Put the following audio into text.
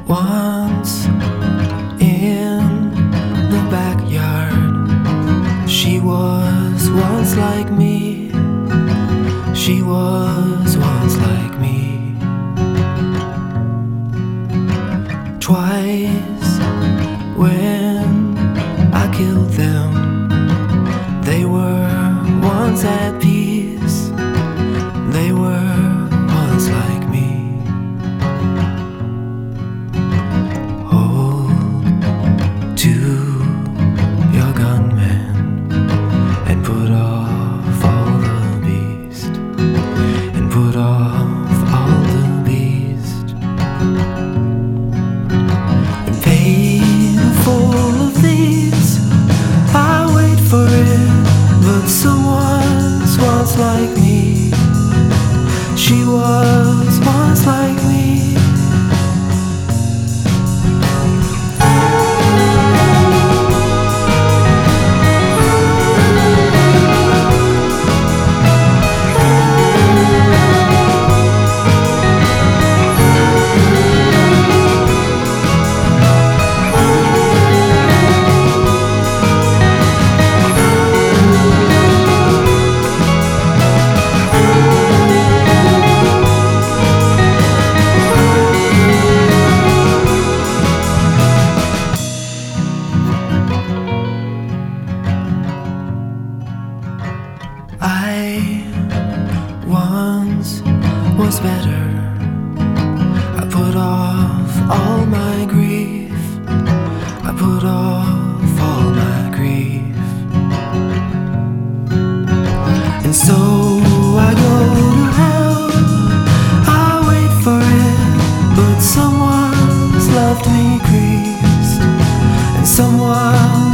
Once in the backyard, she was once like me. She was once like me. Twice when I killed them, they were once at peace. They were once like me. To your gunman and put off all the beast, and put off all the beast, and paid full of these. I wait for it, but someone's once like me. She was once like me. I once was better. I put off all my grief. I put off all my grief. And so I go to hell. I wait for it, but someone's left me creased, and someone